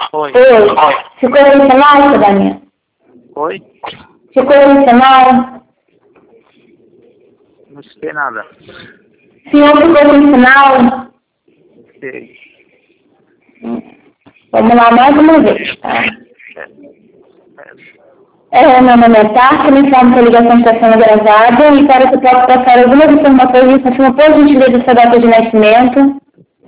Oi. Oi. Ficou emocional, Daniel? Oi? Ficou emocional? Não sei nada. Senhor ficou emocional? Sei. Vamos lá mais uma vez, tá? Meu nome é Tárcia, me informo que a ligação está sendo gravada e para que eu possa passar algumas informações e confirma por gentileza sua data de nascimento.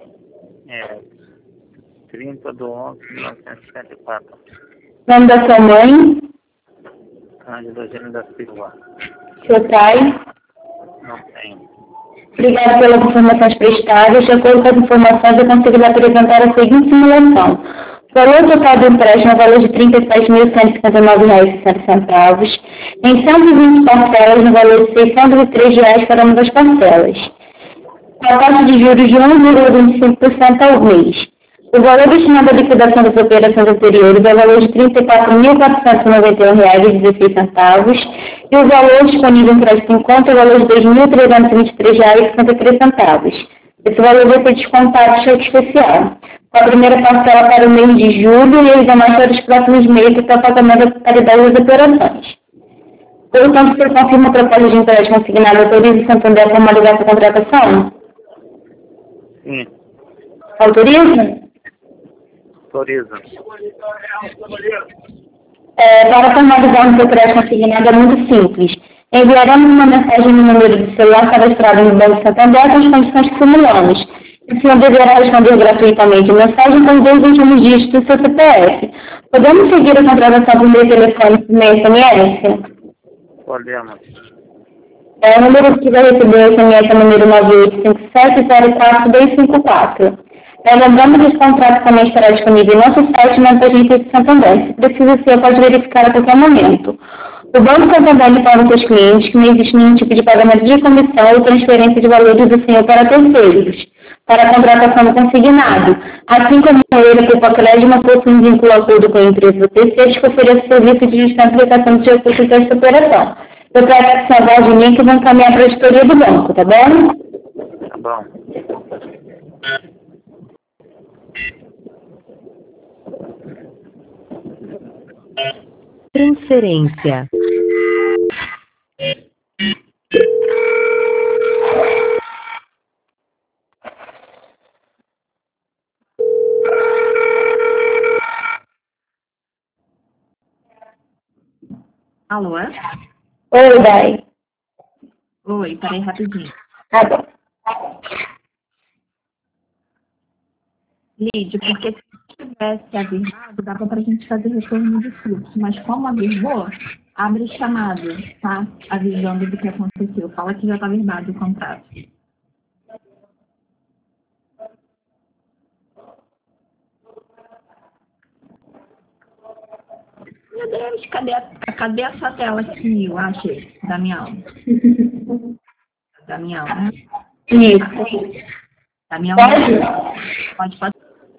30/11/1974. Nome da sua mãe, Cândido Eugênio da Silva. seu pai. Não tenho. Obrigada pelas informações prestadas. De acordo com as informações, eu consigo lhe apresentar a seguinte simulação. O valor total do empréstimo é o valor de R$ 37.159,60, em 120 parcelas, no valor de R$ 603 para uma das parcelas. Com a taxa de juros de 1,25% ao mês. O valor destinado à liquidação das operações anteriores é o valor de R$ 34.491,16 e o valor disponível em crédito em conta é o valor de R$ 2.323,63. Esse valor vai ser descontado de cheque especial, com a primeira parcela para o mês de julho e as demais para os próximos meses até o pagamento da totalidade das operações. Portanto, você confirma a proposta de empréstimo consignado autoriza o Santander a formalizar essa contratação? Sim. Autoriza? Autoriza. Para formalizar o seu crédito consignado é muito simples. Enviaremos uma mensagem no número de celular cadastrado no Banco Santander com as condições que simulamos. O senhor deverá responder gratuitamente a mensagem com os 2 últimos dígitos do seu CPF. Podemos seguir a contratação por meio telefônico por meio SMS? Podemos. O número que vai receber o SMS é o número 9857042254. Lembrando que esse contrato também estará disponível em nosso site na agência de Santander. Se precisa, o senhor pode verificar a qualquer momento. O Banco Santander informa aos seus clientes que não existe nenhum tipo de pagamento de comissão ou transferência de valores do senhor para terceiros, para a contratação do consignado. Assim como ele, a Culpa Crédito, não possui um vínculo acordo com a empresa do terceiro que ofereça serviço de gestão e aplicação de recursos desta operação. Eu peço que o senhor guarde o link e vão encaminhar para a editoria do banco, tá bom? Tá bom. Transferência. Alô? Oi, Dai. Oi, peraí rapidinho. Tá bom. Lídia, porque se tivesse avisado, dava pra gente fazer retorno de fluxo, mas como avisou, abre chamada, tá? Avisando do que aconteceu. Fala que já tá verbado o contrato. Meu Deus, cadê essa tela que sumiu? Achei. Damião. Damião, né? Isso. Damião. Pode passar.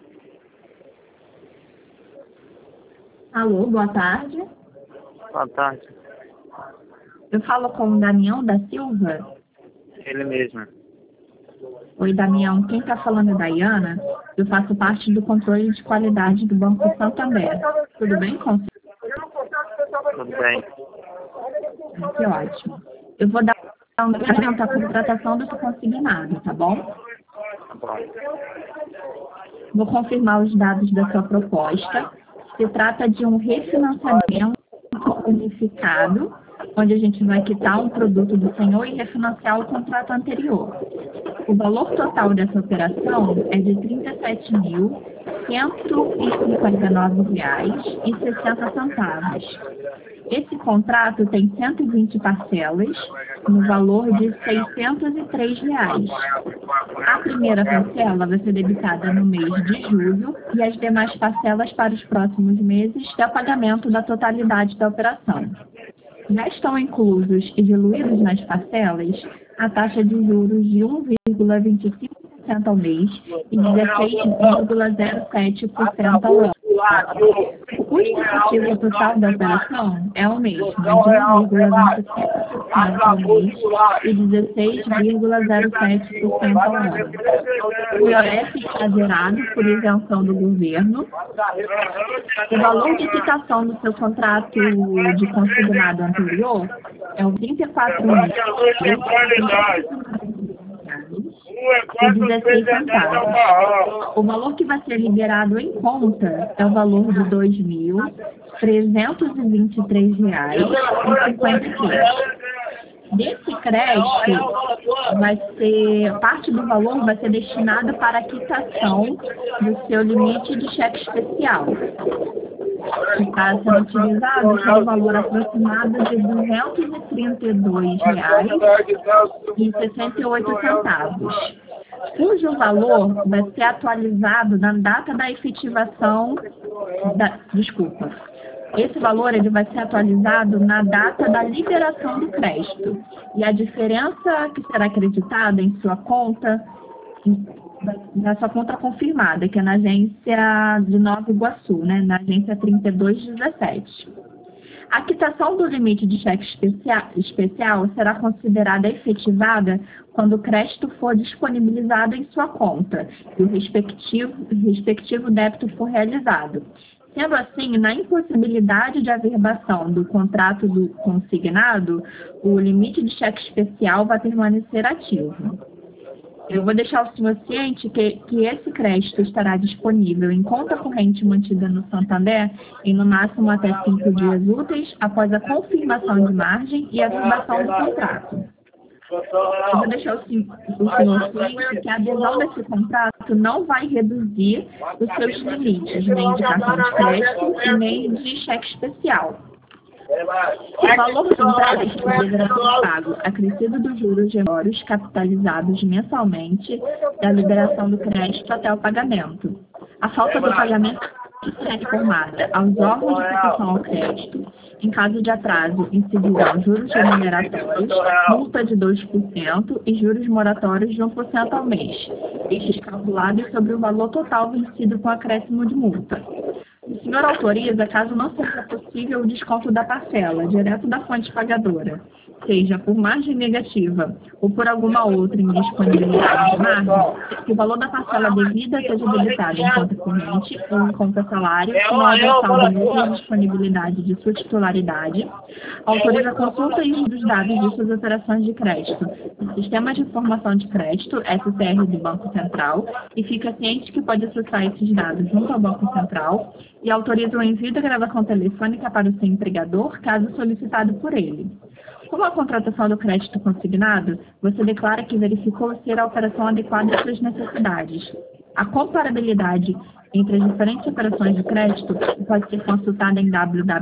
Alô, boa tarde. Boa tarde. Eu falo com o Damião da Silva. Ele mesmo. Oi, Damião. Quem está falando é Daiana. Eu faço parte do controle de qualidade do Banco Santander. Tudo bem com você? Tudo bem. Que ótimo. Eu vou dar um detalhamento à contratação do seu consignado, tá bom? Tá bom. Vou confirmar os dados da sua proposta. Se trata de um refinanciamento unificado, onde a gente vai quitar um produto do senhor e refinanciar o contrato anterior. O valor total dessa operação é de R$ 37.159,60. Esse contrato tem 120 parcelas, no valor de R$ 603. A primeira parcela vai ser debitada no mês de julho e as demais parcelas para os próximos meses até o pagamento da totalidade da operação. Já estão inclusos e diluídos nas parcelas a taxa de juros de 1,25% ao mês e 16,07% ao ano. O custo efetivo total da operação é o mesmo, de 1,25% ao mês e 16,07% ao ano. O IOF está gerado por isenção do governo. O valor de quitação do seu contrato de consignado anterior é o 34.016,16. O valor que vai ser liberado em conta é o valor de R$ 2.323,53. Desse crédito, parte do valor vai ser destinada para a quitação do seu limite de cheque especial, que está sendo utilizado com um valor aproximado de R$ 232,68, cujo valor vai ser atualizado na data da efetivação Esse valor ele vai ser atualizado na data da liberação do crédito. E a diferença que será acreditada em sua conta, na sua conta confirmada, que é na agência de Nova Iguaçu, né, na agência 3217. A quitação do limite de cheque especial será considerada efetivada quando o crédito for disponibilizado em sua conta e o respectivo débito for realizado. Sendo assim, na impossibilidade de averbação do contrato do consignado, o limite de cheque especial vai permanecer ativo. Eu vou deixar o senhor ciente que esse crédito estará disponível em conta corrente mantida no Santander em no máximo até 5 dias úteis após a confirmação de margem e a averbação do contrato. Eu vou deixar o senhor ciente que a adesão desse contrato não vai reduzir os seus limites, nem de cartão de crédito e nem de cheque especial. O valor do empréstimo deverá ser pago acrescido dos juros de juros capitalizados mensalmente da liberação do crédito até o pagamento. A falta do pagamento será informada aos órgãos de proteção ao crédito. Em caso de atraso, incidirão juros remuneratórios, multa de 2% e juros moratórios de 1% ao mês, estes calculados sobre o valor total vencido com acréscimo de multa. O senhor autoriza, caso não seja possível, o desconto da parcela, direto da fonte pagadora, seja por margem negativa ou por alguma outra indisponibilidade de margem, que o valor da parcela devida seja debitado em conta corrente ou em conta salário, se não haver saldo mesma disponibilidade de sua titularidade, autoriza a consulta e uso dos dados de suas operações de crédito no Sistema de Informação de Crédito, SCR do Banco Central, e fica ciente que pode acessar esses dados junto ao Banco Central e autoriza o envio da gravação telefônica para o seu empregador, caso solicitado por ele. Como a contratação do crédito consignado, você declara que verificou ser a operação adequada às suas necessidades. A comparabilidade entre as diferentes operações de crédito pode ser consultada em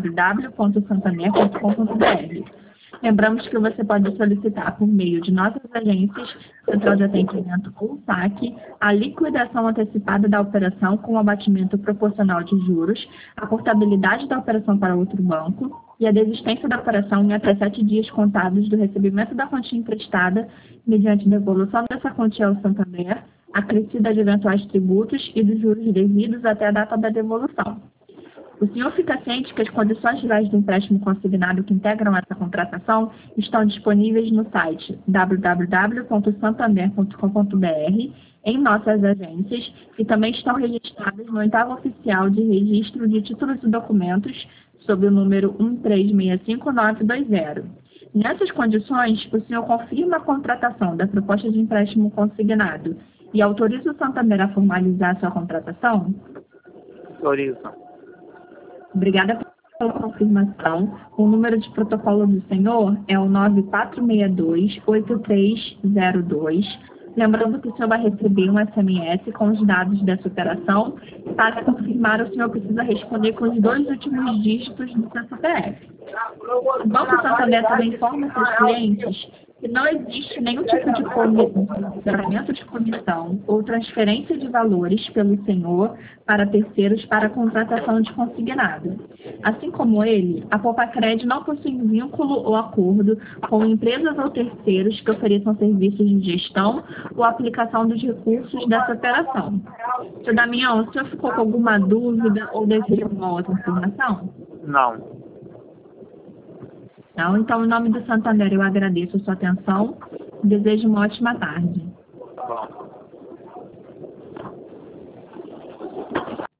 www.santander.com.br. Lembramos que você pode solicitar por meio de nossas agências, Central de Atendimento ou SAC, a liquidação antecipada da operação com o abatimento proporcional de juros, a portabilidade da operação para outro banco e a desistência da operação em até 7 dias contados do recebimento da quantia emprestada, mediante devolução dessa quantia ao Santander, acrescida de eventuais tributos e dos juros devidos até a data da devolução. O senhor fica ciente que as condições gerais do empréstimo consignado que integram essa contratação estão disponíveis no site www.santander.com.br, em nossas agências, e também estão registradas no 8º Oficial de Registro de Títulos e Documentos, sob o número 1365920. Nessas condições, o senhor confirma a contratação da proposta de empréstimo consignado e autoriza o Santander a formalizar sua contratação? Autoriza. Obrigada pela confirmação. O número de protocolo do senhor é o 9462-8302. Lembrando que o senhor vai receber um SMS com os dados dessa operação. Para confirmar, o senhor precisa responder com os 2 últimos dígitos do seu CPF. O Banco Santander também informa seus clientes que não existe nenhum tipo de pagamento de comissão ou transferência de valores pelo senhor para terceiros para a contratação de consignado. Assim como ele, a Poupa-Cred não possui vínculo ou acordo com empresas ou terceiros que ofereçam serviços de gestão ou aplicação dos recursos dessa operação. Seu Damião, o senhor ficou com alguma dúvida ou deseja alguma outra informação? Não. Não? Então, em nome do Santander, eu agradeço a sua atenção e desejo uma ótima tarde. Tá bom.